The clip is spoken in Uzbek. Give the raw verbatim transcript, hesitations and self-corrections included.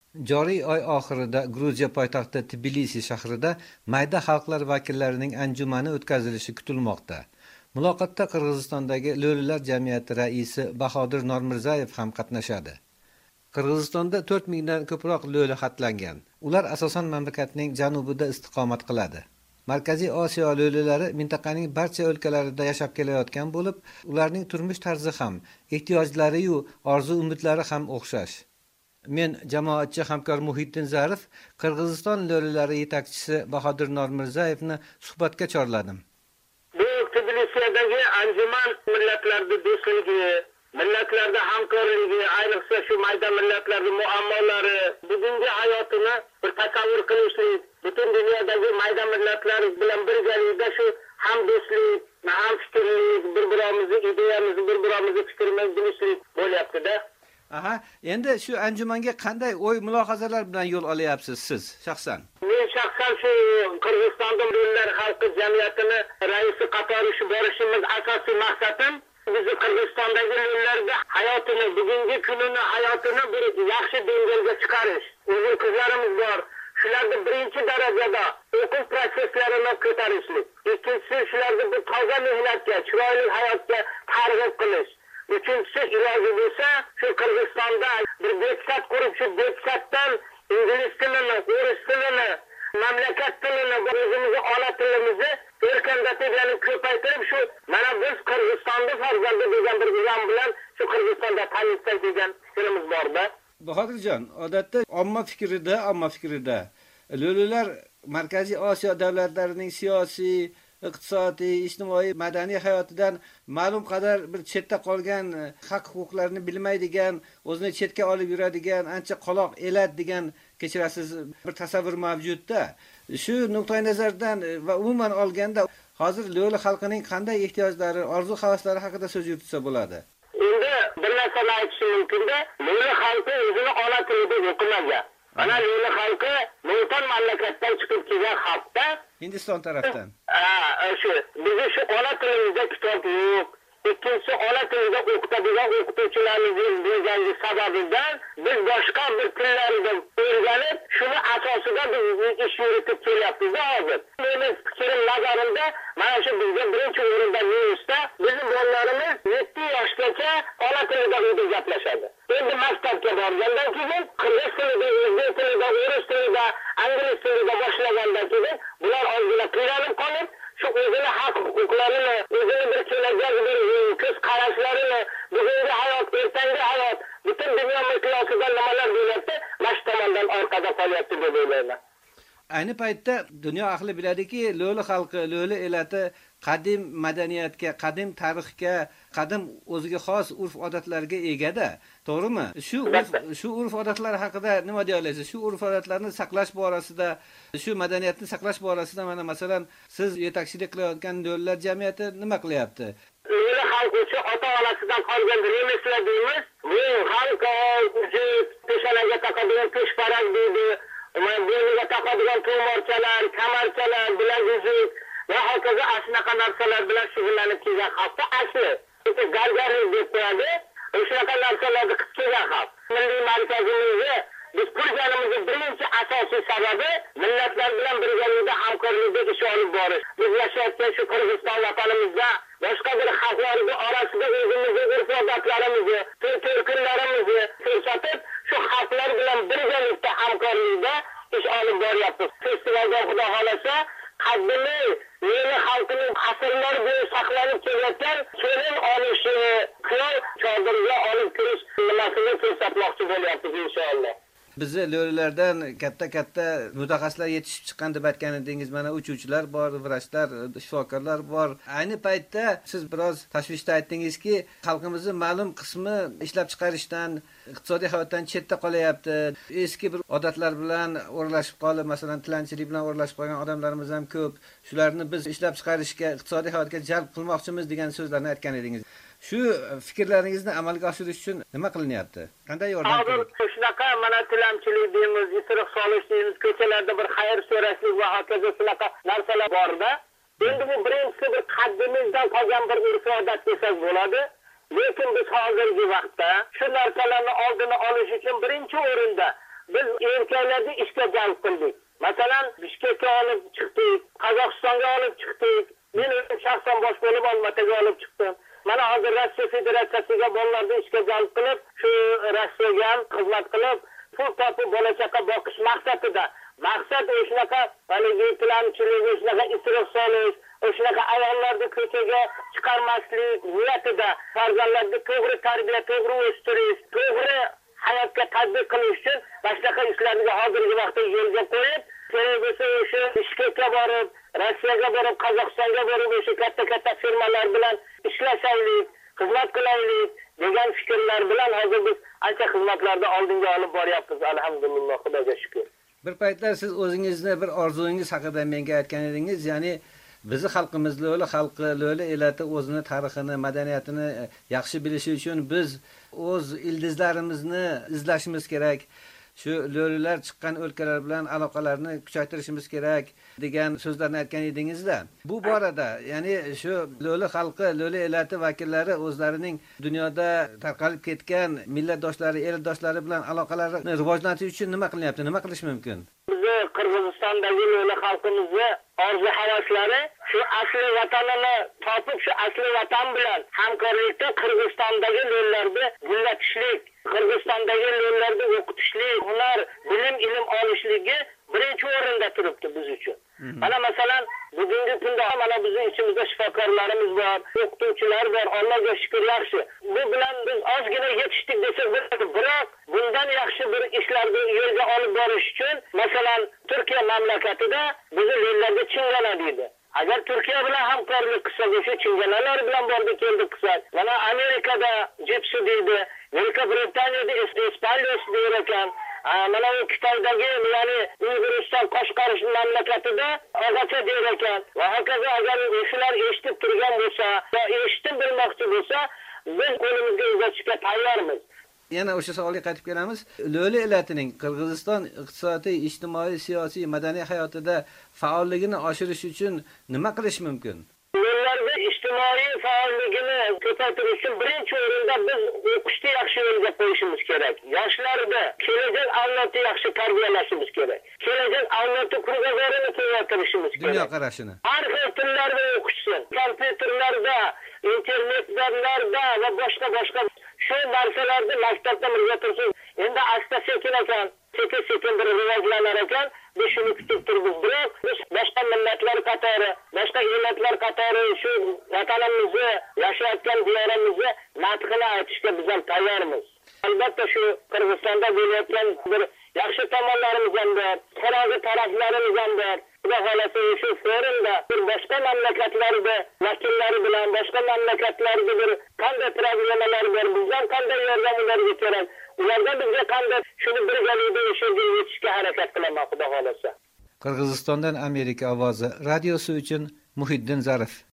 Joriy oy oxirida Gruziya poytaxti Tbilisi shahrida mayda xalqlar vakillarining anjumani o'tkazilishi kutilmoqda. Muloqotda Qirg'izistondagi Lo'lilar jamiyati raisi Bahodir Normirzayev ham qatnashadi. Qirg'izistonda to'rt mingdan ko'proq lo'li xatlangan. Ular asosan mamlakatning janubida istiqomat qiladi. Markaziy Osiyo lo'lilari mintaqaning barcha o'lkalarida yashab kelayotgan bo'lib, ularning turmush tarzi ham, ehtiyojlari-yu orzu-umidlari ham o'xshash. Men jamoatchi hamkor Muhiddin Zarif Qirg'iziston lo'lilari yetakchisi Bahodir Normirzayevni suhbatga chorladim. Bu Tbilisidagi anjuman millatlarda do'stligi, millatlarda hamkorligi, ayniqsa shu mayda millatlarning muammolari, bugungi hayotini bir tasavvur qilishlik, butun dunyodagi mayda millatlar bilan birgalikda shu hamdo'stlik, hamfikrlik, bir-birimizni ideyamizni, bir-birimizni fikrimizni bilishlik bo'lyapti-da. Aha, endi shu anjumanga qanday o'y mulohazalar bilan yo'l olyapsiz siz shaxsan? Men shaxsan shu Qirg'izistonda lo'lilar xalqi jamiyatini raisi qatori borishimiz asosiy maqsadim bizni Qirg'izistondagi lo'lilarda hayotini, bugungi kunini hayotini bir yaxshi dengizga chiqarish. O'zim qizlarimiz bor. Shularni birinchi darajada o'quv prosesslarini ko'tarishlik. Ikkinchisi shularni bir toza mehnatga, chiroyli hayotga targ'ib qilish. Uchinchisi iloji bo'lsa, shu Qirg'izistonda bir bekat qurib, shu bekatdan ingliz tilini, o'ris tilini, mamlakat tilini, o'zimizni ona tilimizni erkanlatib, ya'ni ko'paytirib, shu mana biz Qirg'izistonda farzandi degan bir ilon bilan shu Qirg'izistonda tanishsak degan fikrimiz bor-da. Bahodirjon, odatda omma fikrida, omma fikrida lo'lilar Markaziy Osiyo davlatlarining siyosiy, iqtisodiy, ijtimoiy, madaniy hayotidan ma'lum qadar bir chetda qolgan, haq huquqlarini bilmaydigan, o'zini chetga olib yuradigan, ancha qoloq elat degan kechirasiz bir tasavvur mavjudda. Shu nuqtai nazardan va umuman olganda hozir lo'li xalqining qanday ehtiyojlari, orzu-havaslari haqida so'z yuritsa bo'ladi? Endi bir narsani aytishim mumkin-da, lo'li xalqi o'zini ona tilida o'qimagan. Mana lo'li xalqi Mo'tan mamlakatdan chiqib kelgan xalqda, Hindiston tarafdan. Ha, shu bizni shu ona tilimizda kitob yo'q. Ikkinchisi ona tilida o'qitadigan o'qituvchilarimiz bo'lganligi sababidan biz boshqa bir tillarni o'rganib, shuni asosida biz ish yuritib kelyapmiz hozir. Mening fikrim nazarimda mana shu bizga birinchi o'rinda nemisda bizim bolalarimiz yetti yoshgacha ona tilida uyda gaplashadi. Endi maktabga borgandan keyin qirg'iz tilida, o'zbek tilida, o'ris tilida, ingliz tilida boshlagandan keyin bular ozgina qiynalib qolib, shu o'zini haq huquqlarini, o'zini bir kelajak bir ko'z qarashlarini, bugungi hayot, ertangi hayot, butun dunyo miqyosida nimalar bo'lyapti, mana shu tomondan orqada qolyapti deb o'ylayman. Ayni paytda dunyo ahli biladiki, lo'li xalqi, lo'li elati qadim madaniyatga, qadim tarixga, qadim o'ziga xos urf-odatlarga egada. To'g'rimi? Shu shu urf-odatlar haqida nima deya olasiz? Shu urf-odatlarni saqlash borasida, shu madaniyatni saqlash borasida mana masalan siz yetakchilik qilayotgan lo'lilar jamiyati nima qilyapti? Lo'li xalq uchun ota-onasidan qolgan remeslar deymiz. Bu xalq uchun peshonaga taqadigan peshparak deydi. Bo'yniga taqadigan to'morchalar, kamarchalar, bilaguzuk va hokazo shunaqa narsalar bilan shug'ullanib kelgan xalqda asli. Bitta gargarlik deb qo'yadi. Shunaqa narsalarni qilib kelgan xalq. Milliy markazimizga biz qurganimizning birinchi asosiy sababi millatlar bilan birgalikda hamkorlikda ish olib borish. Biz yashayotgan shu Qirg'iziston vatanimizda boshqa bir xalqlarning orasida o'zimizning urf-odatlarimizni, to'y-to'rkunlarimizni ko'rsatib, shu xalqlar bilan birgalikda hamkorlikda ish olib boryapmiz. Festivalda xudo xolasa qadimiy lo'li xalqining asrlar bo'yi saqlanib kelayotgan kelin olishi, kuyov chodirga olib kirish nimasini ko'rsatmoqchi bo'lyapmiz inshaalloh. Bizni lo'lilardan katta-katta mutaxassislar yetishib chiqqan deb aytgan edingiz. Mana uchuvchilar bor, vrachlar, shifokorlar bor. Ayni paytda siz biroz tashvishda aytdingizki, xalqimizning ma'lum qismi ishlab chiqarishdan, iqtisodiy hayotdan chetda qolyapti. Eski bir odatlar bilan o'ralashib qolib, masalan, tilanchilik bilan o'ralashib qolgan odamlarimiz ham ko'p. Shularni biz ishlab chiqarishga, iqtisodiy hayotga jalb qilmoqchimiz degan so'zlarni aytgan edingiz. Shu fikrlaringizni amalga oshirish uchun nima qilinyapti? Qanday yordam kerak? Hozir shunaqa mana tilamchilik deymiz, isiriq solish deymiz, ko'chalarda bir xayr so'rashlik va hokazo shunaqa narsalar bor-da. Endi bu birinchisi bir qaddimizdan qolgan bir urf-odat desak bo'ladi. Lekin biz hozirgi vaqtda shu narsalarni oldini olish uchun birinchi o'rinda biz erkaklarni ishga jalb qildik. Masalan, Bishkekka olib chiqdik, Qozog'istonga olib chiqdik. Men o'zim shaxsan bosh bo'lib Olmaotaga olib chiqdim. Mana hozir Rossiya Federatsiyasiga bolalarni ishga jalb qilib, shu Rossiyaga ham xizmat qilib, pul topib bola chaqa boqish maqsadida. Maqsad o'shunaqa haligi tilamchilik, o'shunaqa isrof solish, o'shunaqa ayollarni ko'chaga chiqarmaslik niyatida farzandlarni to'g'ri tarbiya, to'g'ri o'stirish, to'g'ri hayotga tatbiq qilish uchun boshqa ishlarni hozirgi vaqtda yo'lga qo'yib, kerak bo'lsa o'sha Bishkekka borib, Rossiyaga borib, Qozog'istonga borib o'sha katta-katta firmalar bilan ishlashaylik, xizmat qilaylik degan fikrlar bilan hozir biz ancha xizmatlarni oldinga olib boryapmiz, alhamdulillah, Xudoga shukr. Bir paytlar siz o'zingizni bir orzungiz haqida menga aytgan edingiz, ya'ni bizni xalqimiz lo'li xalqi, lo'li elati o'zini tarixini, madaniyatini yaxshi bilishi uchun biz o'z ildizlarimizni izlashimiz kerak. Shu lo'lilar chiqqan o'lkalar bilan aloqalarni kuchaytirishimiz kerak degan so'zlarni aytgan edingizda. Bu borada, ya'ni shu lo'li xalqi, lo'li elati vakillari o'zlarining dunyoda tarqalib ketgan millatdoshlari, eldoshlari bilan aloqalarini rivojlantirish uchun nima qilyapti, nima qilish mumkin? Bizni Qirg'izistondagi lo'li xalqimizni orzu havaslari shu asli vatanini topib, shu asli vatan bilan hamkorlikda Qirg'izistondagi lo'llarni gullatishlik, Qirg'izistondagi lo'llarni o'qitishlik, ular bilim, ilm olishligi birinchi o'rinda turibdi biz uchun. Mana masalan, bugungi kunda mana bizning ichimizda shifokorlarimiz bor, o'qituvchilar bor, Allohga shukr yaxshi. Bu bilan biz ozgina yetishdik desak bo'ladi, biroq bundan yaxshi bir ishlarni yo'lga olib borish uchun, masalan, Turkiya mamlakatida bizni lo'llarga chingana deydi. Agar Turkiya bilan hamkorlik qilsak, o'sha chinganalar bilan bordi keldi qilsak, mana Amerikada Jipsi deydi, Buyuk Britaniyada Espanyol deyir ekan. Mana u Xitoydagi, ya'ni Uyg'uriston Qo'shqarish mamlakatida og'acha deyir ekan. Va hokazo agar o'shalar eshitib turgan bo'lsa, va eshitib bilmoqchi bo'lsa, biz qo'limizga uzatishga tayyormiz. Yana o'sha savolga qaytib kelamiz. Lo'li elatining Qirg'iziston iqtisodiy, ijtimoiy, siyosiy, madaniy hayotida faolligini oshirish uchun nima qilish mumkin? Lo'llarda ijtimoiy faolligini ko'paytirish uchun birinchi o'rinda biz o'qishni yaxshi yo'lga qo'yishimiz kerak. Yoshlarda kelajak avlodni yaxshi tarbiyalashimiz kerak. Kelajak avlodni krugozorini kengaytirishimiz kerak. Dunyo qarashini. Har xil tillarda o'qishsin. Kompyuterlarda, internetlarda va boshqa boshqa shu narsalarni maktabda o'rgatilsin. Endi asta-sekin ekan, sekin-sekin bir rivojlanar ekan, biz shuni kutib turibmiz. Biroq biz boshqa millatlar qatori, boshqa ellatlar qatori shu vatanimizni, yashayotgan diyorimizni madhini aytishga biz ham tayyormiz. Albatta shu Qirg'izistonda bo'layotgan bir yaxshi tomonlarimiz ham bor, qarog'i taraflarimiz ham bor. Xudo xolasa shu forumda bir boshqa mamlakatlarda vakillari bilan boshqa mamlakatlarda bir qanday problemalar bor, bizdan qanday yordam ularga kerak, ulardan bizga qanday shuni birgalikda o'shaga yetishga harakat qilaman, Xudo xolasa. Qirg'izistondan Amerika ovozi radiosi uchun Muhiddin Zarif.